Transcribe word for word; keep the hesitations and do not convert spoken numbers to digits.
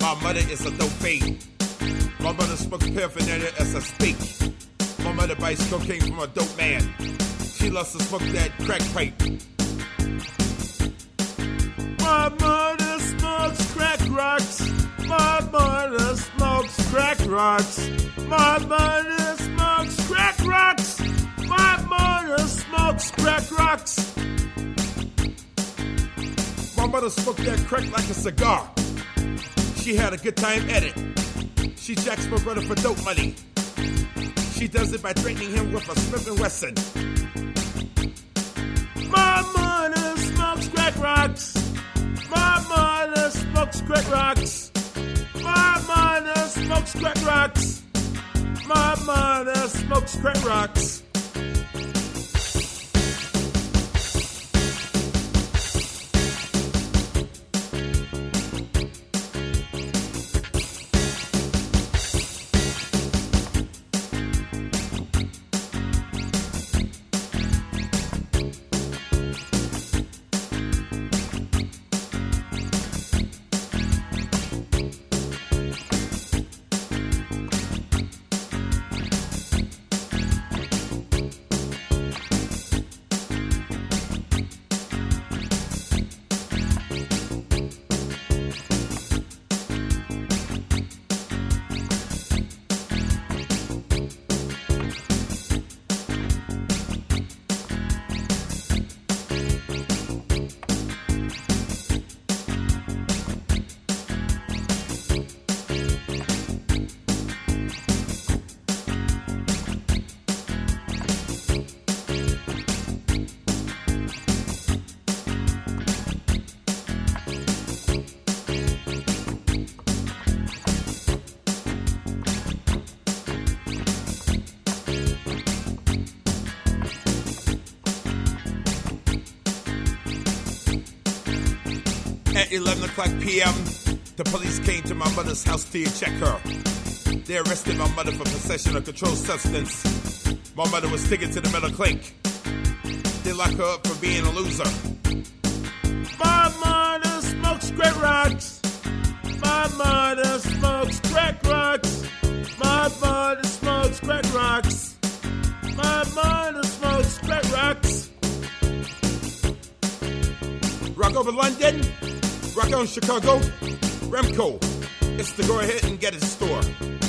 My mother is a dope fiend. My mother smokes paraphernalia as I speak. My mother buys cocaine from a dope man. She loves to smoke that crack pipe. My mother smokes crack rocks. My mother smokes crack rocks. My mother smokes crack rocks. My mother smokes crack rocks. My mother smoked that crack like a cigar. She had a good time at it. She jacks my brother for dope money. She does it by threatening him with a Smith and Wesson. My mother smokes crack rocks. My mother smokes crack rocks. My mother smokes crack rocks. My mother smokes crack rocks. At eleven o'clock p.m., the police came to my mother's house to check her. They arrested my mother for possession of controlled substance. My mother was taken to the mental clinic. They locked her up for being a loser. My mother smokes crack rocks. My mother smokes crack rocks. My mother smokes crack rocks. My mother smokes crack rocks. Rock over London. Rock on Chicago, Remco. It's the go ahead and get it store.